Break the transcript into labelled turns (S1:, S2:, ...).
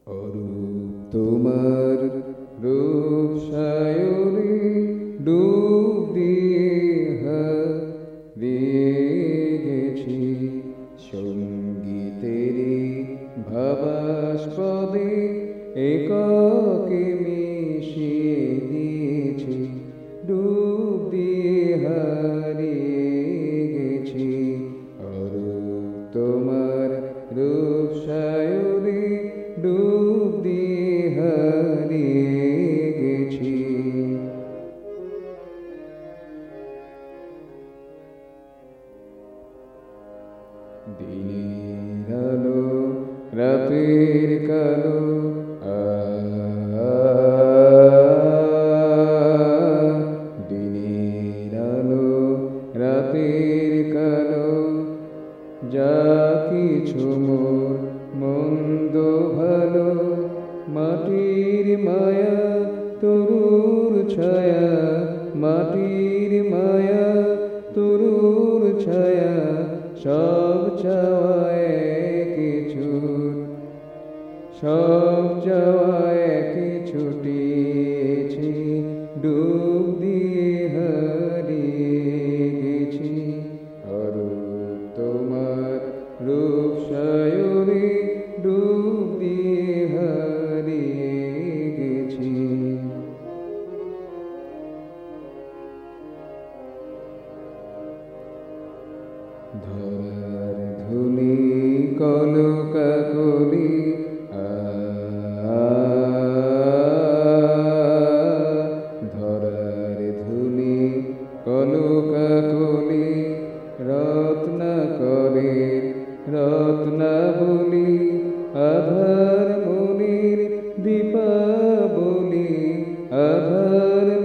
S1: অরূপ তোমার রূপ সায়রে ডুব দিয়ে হারিয়ে গেছি সঙ্গীতেরি ভাবাস্পদে এককে মিশিয়ে দিয়েছি ডুব দিয়ে হারিয়ে গেছি অরূপ তোমার রূপ সায়রে ডুব দিয়ে হারিয়ে গেছি। দিনের আলো রাতের কালো দিনের আলো রাতের কালো যা কিছু মোর মন্দ ভালো মাটির মায়া তরুর ছায়া মাটির মায়া তরুর ছায়া সব চাওয়ায় কিছু সব চাওয়ায় কিছু ছুটিয়েছি ডুব দিয়ে হারিয়ে গেছি অরূপ তোমার রূপ সায়রে ডুব দিয়ে হারিয়ে গেছি। ধরার ধুলি কলকাকলি ধরার ধুলি কলকাকলি রত্নাকরের রত্নাবলি আধার মনির দীপাবলি আধার